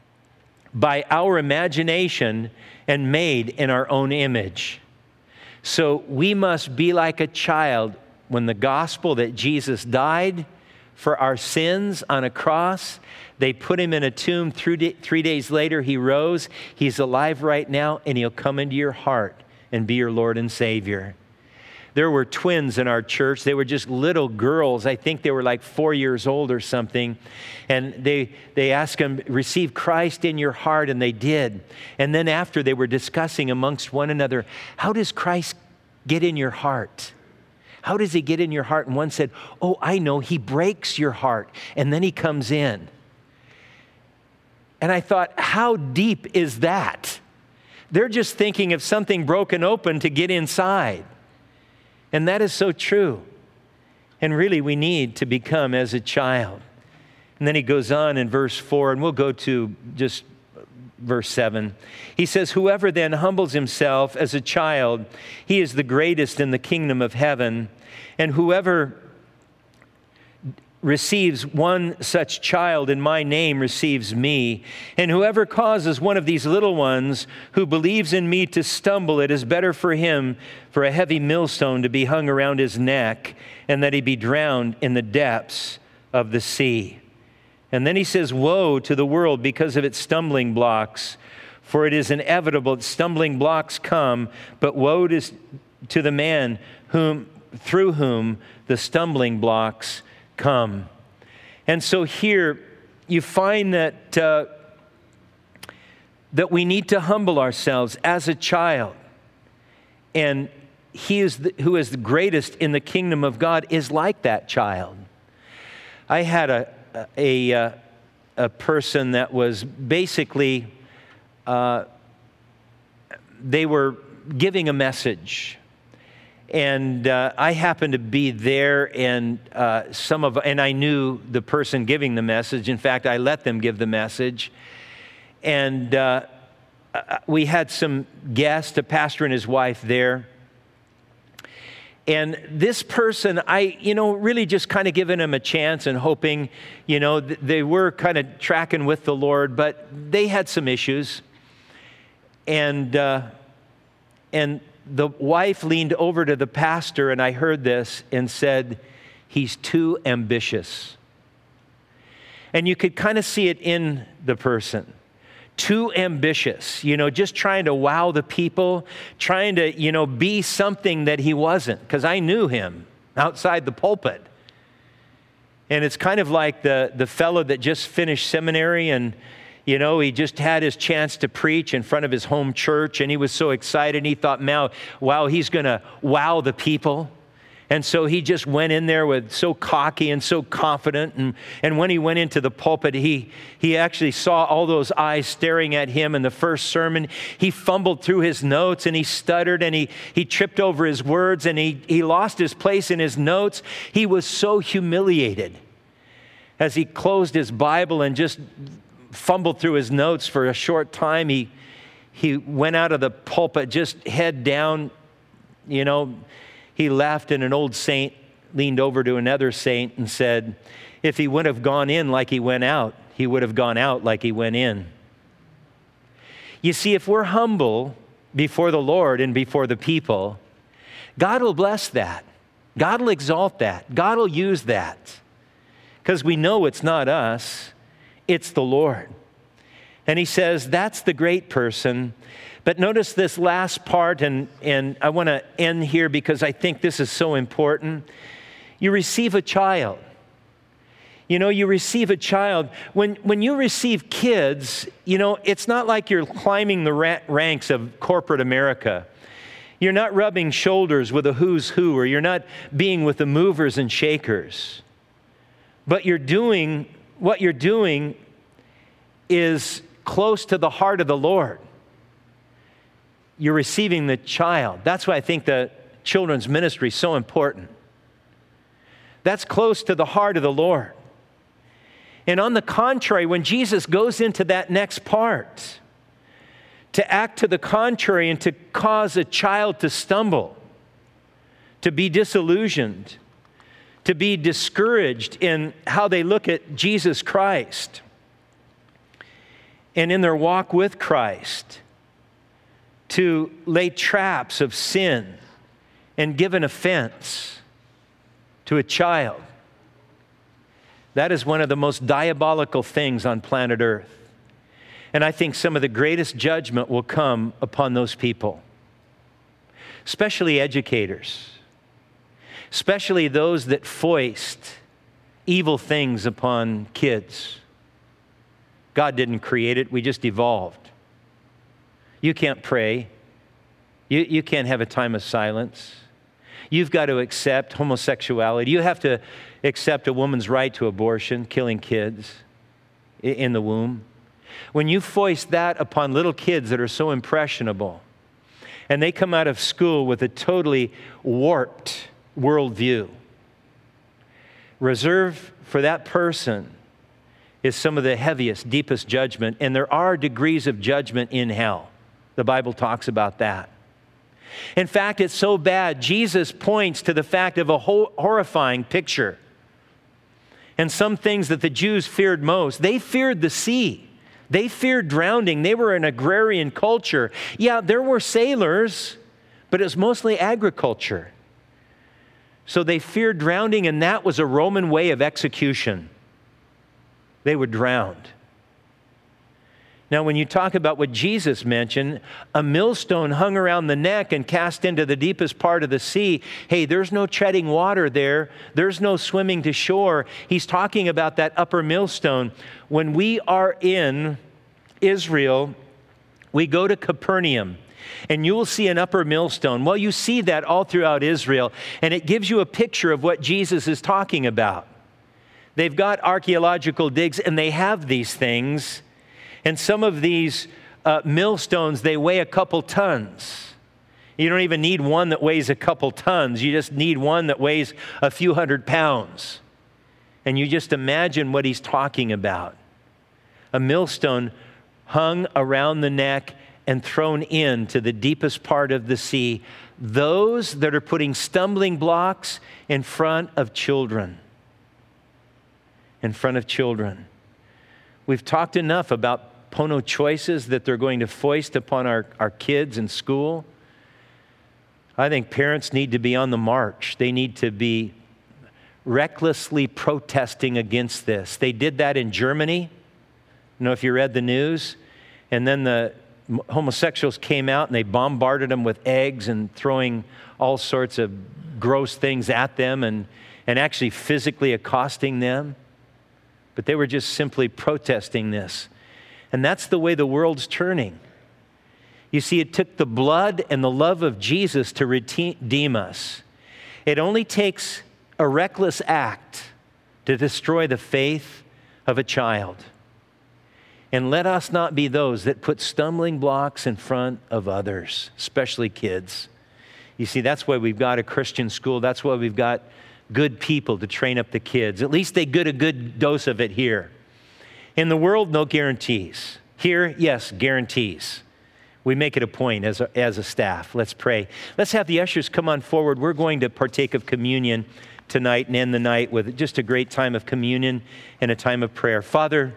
by our imagination and made in our own image. So we must be like a child when the gospel that Jesus died for our sins on a cross. They put him in a tomb. 3 days later, he rose. He's alive right now, and he'll come into your heart and be your Lord and Savior. There were twins in our church. They were just little girls. I think they were like 4 years old or something. And they asked them, receive Christ in your heart, and they did. And then after, they were discussing amongst one another, how does Christ get in your heart? How does he get in your heart? And one said, oh, I know, he breaks your heart, and then he comes in. And I thought, how deep is that? They're just thinking of something broken open to get inside. And that is so true. And really, we need to become as a child. And then he goes on in verse 4, and we'll go to just verse 7. He says, whoever then humbles himself as a child, he is the greatest in the kingdom of heaven. And whoever receives one such child in my name receives me. And whoever causes one of these little ones who believes in me to stumble, it is better for him for a heavy millstone to be hung around his neck and that he be drowned in the depths of the sea. And then he says, woe to the world because of its stumbling blocks, for it is inevitable that stumbling blocks come, but woe to the man through whom the stumbling blocks come. And so here you find that we need to humble ourselves as a child. And he who is the greatest in the kingdom of God is like that child. I had a person that was basically, they were giving a message. And I happened to be there, and and I knew the person giving the message. In fact, I let them give the message. And we had some guests, a pastor and his wife there. And this person, I really just kind of giving him a chance and hoping, they were kind of tracking with the Lord, but they had some issues. And the wife leaned over to the pastor, and I heard this and said, he's too ambitious. And you could kind of see it in the person. Too ambitious, just trying to wow the people, trying to, be something that he wasn't, because I knew him outside the pulpit. And it's kind of like the fellow that just finished seminary and he just had his chance to preach in front of his home church, and he was so excited, and he thought, wow, he's going to wow the people. And so he just went in there with so cocky and so confident. And when he went into the pulpit, he actually saw all those eyes staring at him in the first sermon. He fumbled through his notes, and he stuttered, and he tripped over his words, and he lost his place in his notes. He was so humiliated as he closed his Bible and just fumbled through his notes for a short time. He went out of the pulpit just head down. He laughed, and an old saint leaned over to another saint and said, if he would have gone in like he went out, he would have gone out like he went in. You see, if we're humble before the Lord and before the people, God will bless that. God will exalt that. God will use that. Because we know it's not us. It's the Lord. And he says, that's the great person. But notice this last part, and I want to end here because I think this is so important. You receive a child. You receive a child. When you receive kids, it's not like you're climbing the ranks of corporate America. You're not rubbing shoulders with a who's who, or you're not being with the movers and shakers. But what you're doing is close to the heart of the Lord. You're receiving the child. That's why I think the children's ministry is so important. That's close to the heart of the Lord. And on the contrary, when Jesus goes into that next part, to act to the contrary and to cause a child to stumble, to be disillusioned, to be discouraged in how they look at Jesus Christ and in their walk with Christ, to lay traps of sin and give an offense to a child. That is one of the most diabolical things on planet Earth. And I think some of the greatest judgment will come upon those people, especially educators, especially those that foist evil things upon kids. God didn't create it, we just evolved. You can't pray. You can't have a time of silence. You've got to accept homosexuality. You have to accept a woman's right to abortion, killing kids in the womb. When you foist that upon little kids that are so impressionable, and they come out of school with a totally warped worldview, reserved for that person is some of the heaviest, deepest judgment. And there are degrees of judgment in hell. The Bible talks about that. In fact, it's so bad, Jesus points to the fact of a horrifying picture. And some things that the Jews feared most, they feared the sea. They feared drowning. They were an agrarian culture. Yeah, there were sailors, but it was mostly agriculture. So they feared drowning, and that was a Roman way of execution. They were drowned. Now, when you talk about what Jesus mentioned, a millstone hung around the neck and cast into the deepest part of the sea. Hey, there's no treading water there. There's no swimming to shore. He's talking about that upper millstone. When we are in Israel, we go to Capernaum, and you will see an upper millstone. Well, you see that all throughout Israel, and it gives you a picture of what Jesus is talking about. They've got archaeological digs, and they have these things. And some of these millstones, they weigh a couple tons. You don't even need one that weighs a couple tons. You just need one that weighs a few hundred pounds. And you just imagine what he's talking about. A millstone hung around the neck and thrown into the deepest part of the sea. Those that are putting stumbling blocks in front of children. In front of children. We've talked enough about pono choices that they're going to foist upon our kids in school. I think parents need to be on the march. They need to be recklessly protesting against this. They did that in Germany. I don't know if you read the news. And then the homosexuals came out and they bombarded them with eggs and throwing all sorts of gross things at them and actually physically accosting them. But they were just simply protesting this. And that's the way the world's turning. You see, it took the blood and the love of Jesus to redeem us. It only takes a reckless act to destroy the faith of a child. And let us not be those that put stumbling blocks in front of others, especially kids. You see, that's why we've got a Christian school. That's why we've got good people to train up the kids. At least they get a good dose of it here. In the world, no guarantees. Here, yes, guarantees. We make it a point as a staff. Let's pray. Let's have the ushers come on forward. We're going to partake of communion tonight and end the night with just a great time of communion and a time of prayer. Father,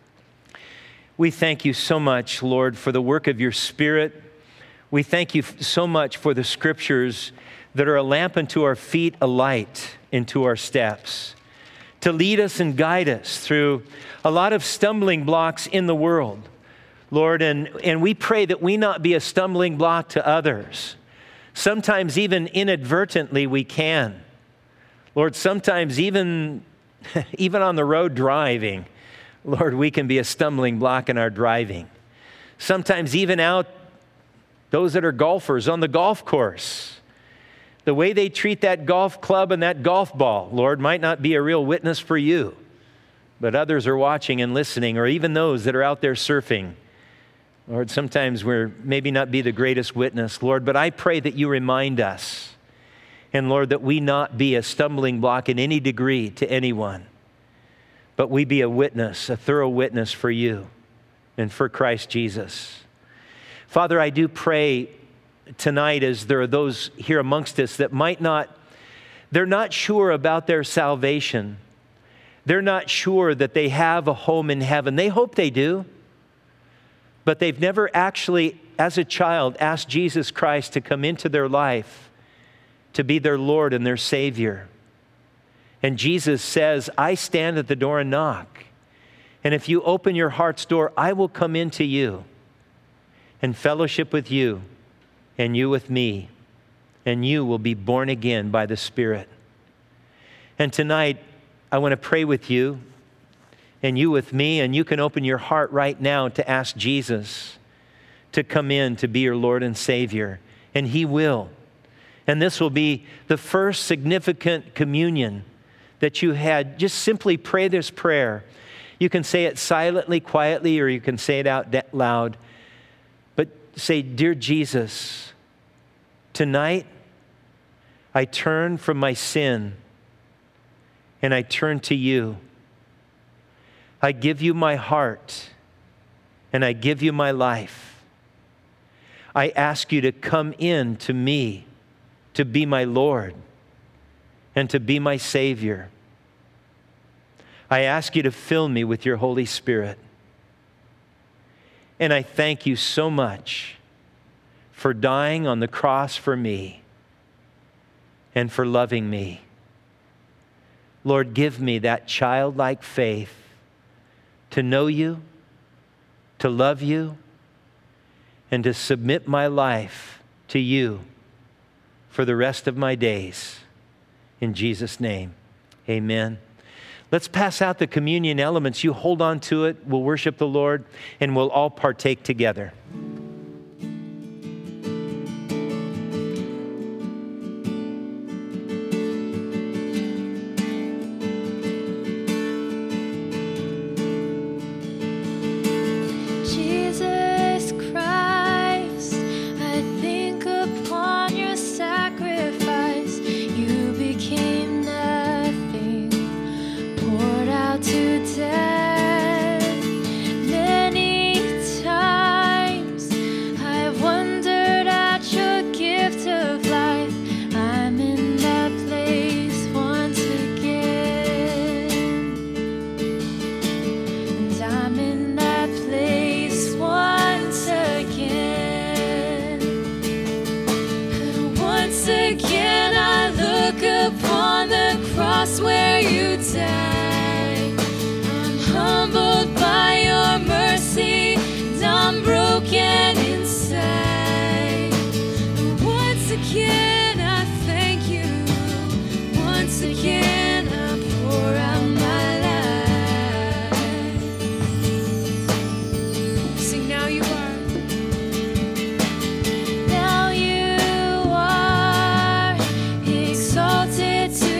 we thank you so much, Lord, for the work of your Spirit. We thank you so much for the scriptures that are a lamp unto our feet, a light into our steps, to lead us and guide us through a lot of stumbling blocks in the world, Lord, and we pray that we not be a stumbling block to others. Sometimes even inadvertently we can. Lord, sometimes even on the road driving, Lord, we can be a stumbling block in our driving. Sometimes even out, those that are golfers on the golf course, the way they treat that golf club and that golf ball, Lord, might not be a real witness for you, but others are watching and listening, or even those that are out there surfing. Lord, sometimes we're maybe not be the greatest witness, Lord, but I pray that you remind us, and Lord, that we not be a stumbling block in any degree to anyone, but we be a witness, a thorough witness for you and for Christ Jesus. Father, I do pray tonight as there are those here amongst us that they're not sure about their salvation. They're not sure that they have a home in heaven. They hope they do, but they've never actually, as a child, asked Jesus Christ to come into their life, to be their Lord and their Savior. And Jesus says, I stand at the door and knock. And if you open your heart's door, I will come into you and fellowship with you and you with me. And you will be born again by the Spirit. And tonight, I want to pray with you and you with me. And you can open your heart right now to ask Jesus to come in to be your Lord and Savior. And He will. And this will be the first significant communion that you had. Just simply pray this prayer. You can say it silently, quietly, or you can say it out loud. But say, Dear Jesus, tonight I turn from my sin and I turn to you. I give you my heart and I give you my life. I ask you to come in to me, to be my Lord and to be my Savior. I ask you to fill me with your Holy Spirit. And I thank you so much for dying on the cross for me and for loving me. Lord, give me that childlike faith to know you, to love you, and to submit my life to you for the rest of my days. In Jesus' name, amen. Let's pass out the communion elements. You hold on to it. We'll worship the Lord, and we'll all partake together. Where you died, I'm humbled by your mercy, and I'm broken inside. And once again I thank you, once again I pour out my life. Sing, now you are. Now you are exalted to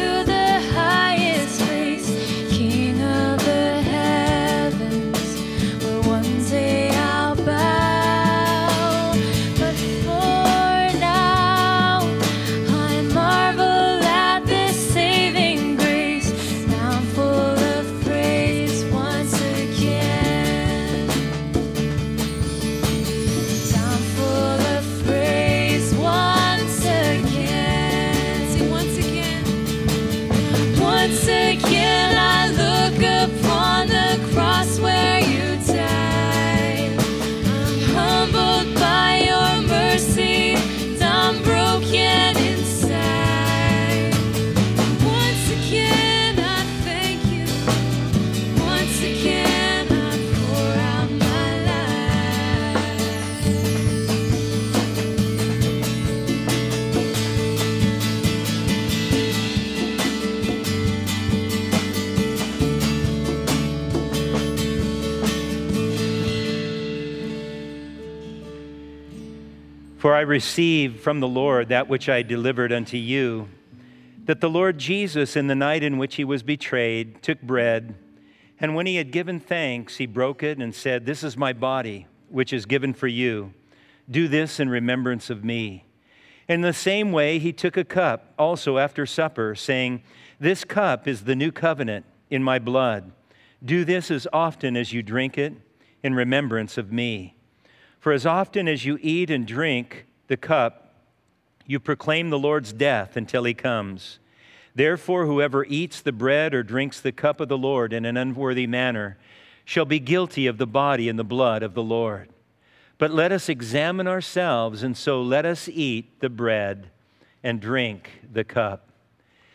For I received from the Lord that which I delivered unto you, that the Lord Jesus, in the night in which he was betrayed, took bread, and when he had given thanks, he broke it and said, This is my body, which is given for you. Do this in remembrance of me. In the same way, he took a cup also after supper, saying, This cup is the new covenant in my blood. Do this as often as you drink it in remembrance of me. For as often as you eat and drink the cup, you proclaim the Lord's death until he comes. Therefore, whoever eats the bread or drinks the cup of the Lord in an unworthy manner shall be guilty of the body and the blood of the Lord. But let us examine ourselves, and so let us eat the bread and drink the cup.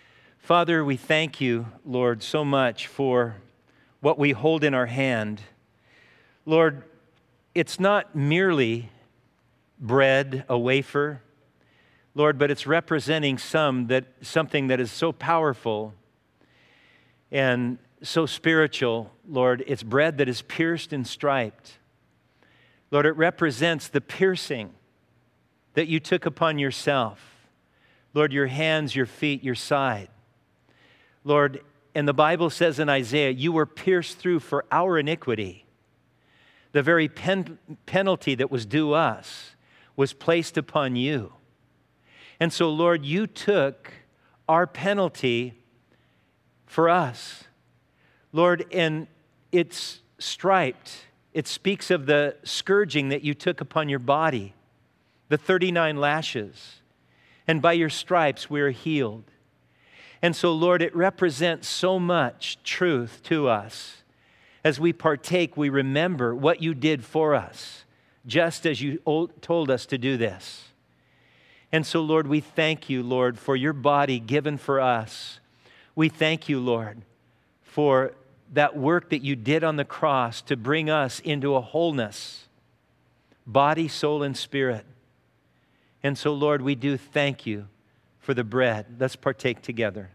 Father, we thank you, Lord, so much for what we hold in our hand. Lord, it's not merely bread, a wafer, Lord, but it's representing something that is so powerful and so spiritual, Lord. It's bread that is pierced and striped. Lord, it represents the piercing that you took upon yourself. Lord, your hands, your feet, your side. Lord, and the Bible says in Isaiah, you were pierced through for our iniquity. The very penalty that was due us was placed upon you. And so, Lord, you took our penalty for us. Lord, and it's striped. It speaks of the scourging that you took upon your body, the 39 lashes. And by your stripes we are healed. And so, Lord, it represents so much truth to us. As we partake, we remember what you did for us, just as you told us to do this. And so, Lord, we thank you, Lord, for your body given for us. We thank you, Lord, for that work that you did on the cross to bring us into a wholeness, body, soul, and spirit. And so, Lord, we do thank you for the bread. Let's partake together.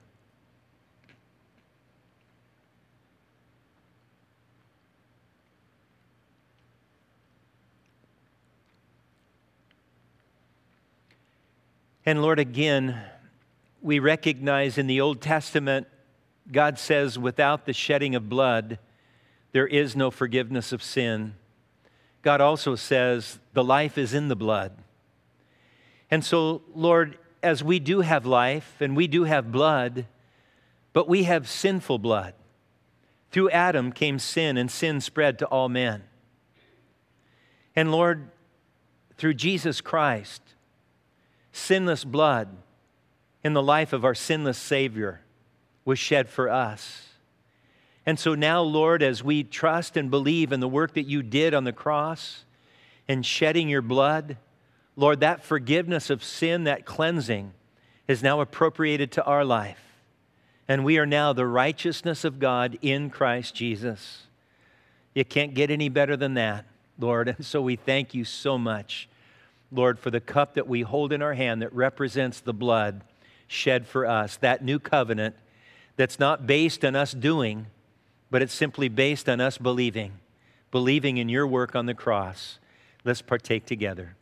And Lord, again, we recognize in the Old Testament, God says, without the shedding of blood, there is no forgiveness of sin. God also says, the life is in the blood. And so, Lord, as we do have life and we do have blood, but we have sinful blood. Through Adam came sin, and sin spread to all men. And Lord, through Jesus Christ, sinless blood in the life of our sinless Savior was shed for us. And so now, Lord, as we trust and believe in the work that you did on the cross and shedding your blood, Lord, that forgiveness of sin, that cleansing, is now appropriated to our life. And we are now the righteousness of God in Christ Jesus. You can't get any better than that, Lord. And so we thank you so much, Lord, for the cup that we hold in our hand that represents the blood shed for us, that new covenant that's not based on us doing, but it's simply based on us believing in your work on the cross. Let's partake together.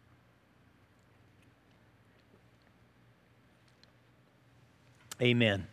Amen.